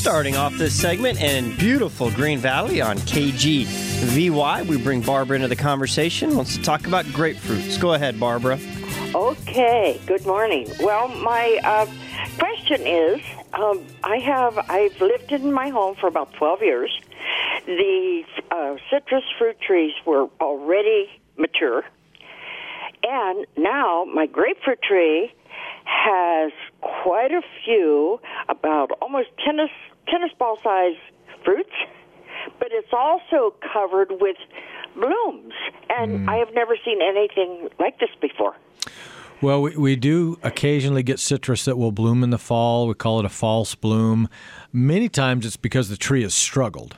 Starting off this segment in beautiful Green Valley on KGVY, we bring Barbara into the conversation. Wants to talk about grapefruits. Go ahead, Barbara. Okay, good morning. Well, my question is, I've lived in my home for about 12 years. The citrus fruit trees were already mature, and now my grapefruit tree has quite a few, about almost tennis ball size fruits, but it's also covered with blooms, and I have never seen anything like this before. Well, we do occasionally get citrus that will bloom in the fall. We call it a false bloom. Many times it's because the tree has struggled.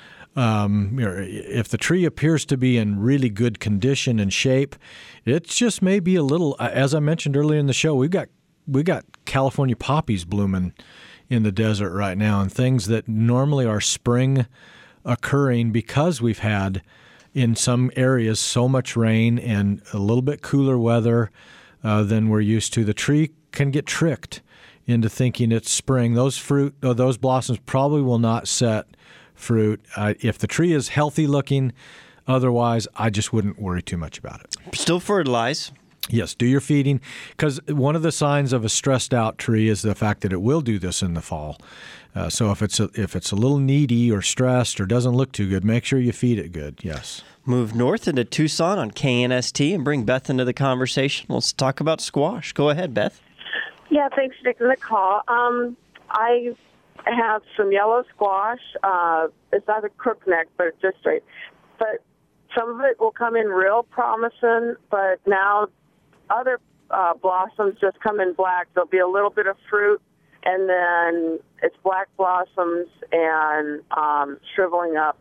If the tree appears to be in really good condition and shape, it just may be a little, as I mentioned earlier in the show, we got California poppies blooming in the desert right now, and things that normally are spring occurring because we've had in some areas so much rain and a little bit cooler weather than we're used to. The tree can get tricked into thinking it's spring. Those blossoms probably will not set fruit. If the tree is healthy looking, otherwise, I just wouldn't worry too much about it. Still fertilize. Yes, do your feeding, because one of the signs of a stressed out tree is the fact that it will do this in the fall. So if it's a little needy or stressed or doesn't look too good, make sure you feed it good. Yes. Move north into Tucson on KNST and bring Beth into the conversation. Let's talk about squash. Go ahead, Beth. Yeah, thanks for taking the call. I have some yellow squash. It's not a crookneck, but it's just straight. But some of it will come in real promising, but now other blossoms just come in black. There'll be a little bit of fruit, and then it's black blossoms and shriveling up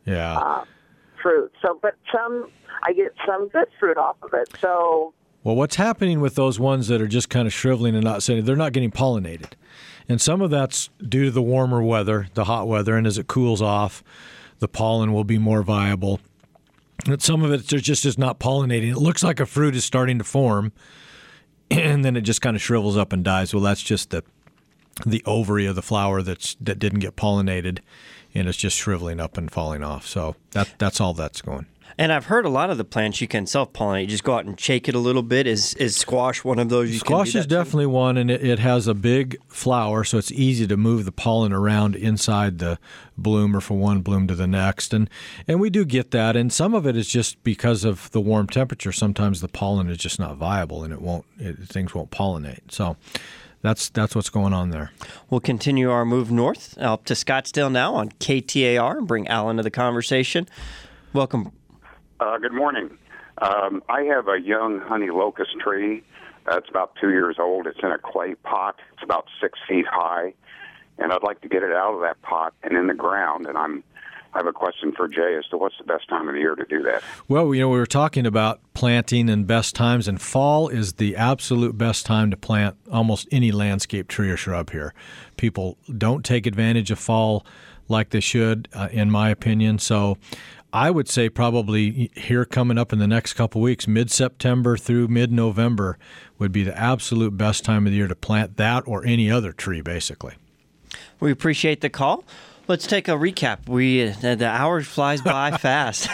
fruit. So, but I get some good fruit off of it. So, well, what's happening with those ones that are just kind of shriveling and not setting, they're not getting pollinated. And some of that's due to the warmer weather, the hot weather, and as it cools off, the pollen will be more viable. But some of it just is not pollinating. It looks like a fruit is starting to form, and then it just kind of shrivels up and dies. Well, that's just the ovary of the flower that didn't get pollinated, and it's just shriveling up and falling off. So that's all that's going. And I've heard a lot of the plants you can self-pollinate. You just go out and shake it a little bit. Is squash one of those? Squash is definitely one, and it has a big flower, so it's easy to move the pollen around inside the bloom or from one bloom to the next. And we do get that, and some of it is just because of the warm temperature. Sometimes the pollen is just not viable, and things won't pollinate. So that's what's going on there. We'll continue our move north up to Scottsdale now on KTAR and bring Al into the conversation. Welcome. Good morning. I have a young honey locust tree. It's about 2 years old. It's in a clay pot. It's about 6 feet high. And I'd like to get it out of that pot and in the ground. And I have a question for Jay as to what's the best time of the year to do that. Well, we were talking about planting and best times, and fall is the absolute best time to plant almost any landscape tree or shrub here. People don't take advantage of fall like they should, in my opinion. So I would say probably here coming up in the next couple of weeks, mid-September through mid-November would be the absolute best time of the year to plant that or any other tree, basically. We appreciate the call. Let's take a recap. The hour flies by fast,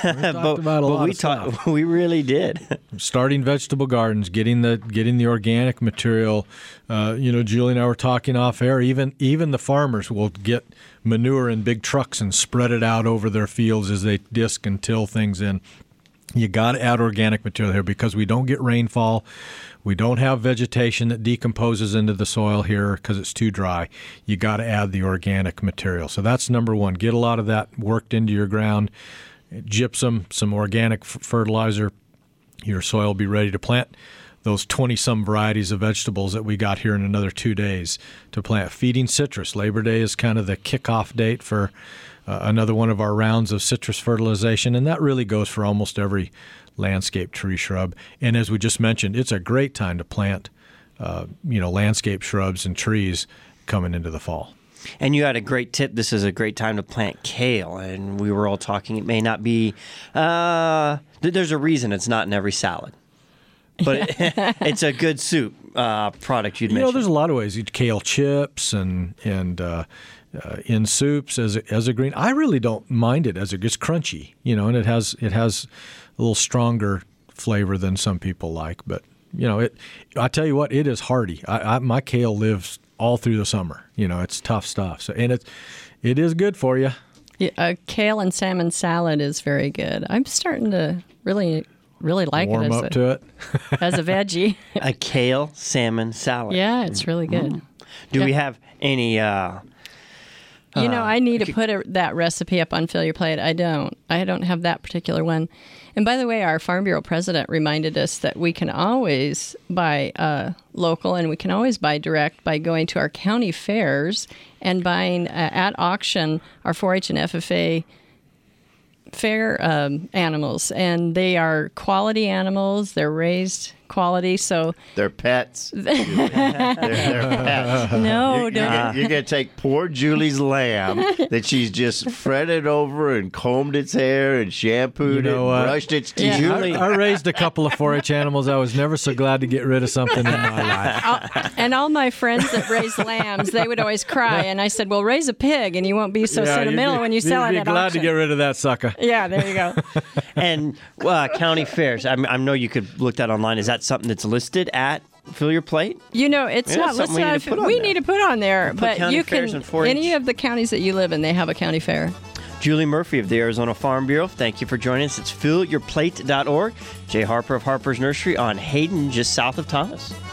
we really did. Starting vegetable gardens, getting the organic material. Julie and I were talking off air. Even the farmers will get manure in big trucks and spread it out over their fields as they disc and till things in. You got to add organic material here because we don't get rainfall. We don't have vegetation that decomposes into the soil here because it's too dry. You got to add the organic material. So that's number one. Get a lot of that worked into your ground. Gypsum, some organic fertilizer. Your soil will be ready to plant those 20-some varieties of vegetables that we got here in another 2 days to plant. Feeding citrus. Labor Day is kind of the kickoff date for another one of our rounds of citrus fertilization, and that really goes for almost every landscape tree shrub. And as we just mentioned, it's a great time to plant, landscape shrubs and trees coming into the fall. And you had a great tip. This is a great time to plant kale. And we were all talking, it may not be, there's a reason it's not in every salad. but it's a good soup product you'd You know, mentioned. there's a lot of ways. You kale chips and in soups as a green. I really don't mind it as it's crunchy, and it has a little stronger flavor than some people like. But I tell you what, it is hearty. My kale lives all through the summer. It's tough stuff. So it is good for you. Yeah, kale and salmon salad is very good. I'm starting to really like Warm it up to it. as a veggie. A kale salmon salad. Yeah, it's really good. Do we have any? I need to put that recipe up on Fill Your Plate. I don't have that particular one. And by the way, our Farm Bureau president reminded us that we can always buy local and we can always buy direct by going to our county fairs and buying at auction our 4-H and FFA fair animals. And they are quality animals. They're raised quality, so they're pets. They're pets. No, you're gonna take poor Julie's lamb that she's just fretted over and combed its hair and shampooed it, and brushed its teeth. Yeah. I raised a couple of 4-H animals. I was never so glad to get rid of something in my life. And all my friends that raised lambs, they would always cry, and I said, "Well, raise a pig, and you won't be so sentimental when you sell it at auction." You'd be glad to get rid of that sucker. Yeah, there you go. And county fairs. I know you could look that online. Is that something that's listed at Fill Your Plate? It's not listed. We need to put on there, but you can. Any of the counties that you live in, they have a county fair. Julie Murphy of the Arizona Farm Bureau, thank you for joining us. It's fillyourplate.org. Jay Harper of Harper's Nursery on Hayden, just south of Thomas.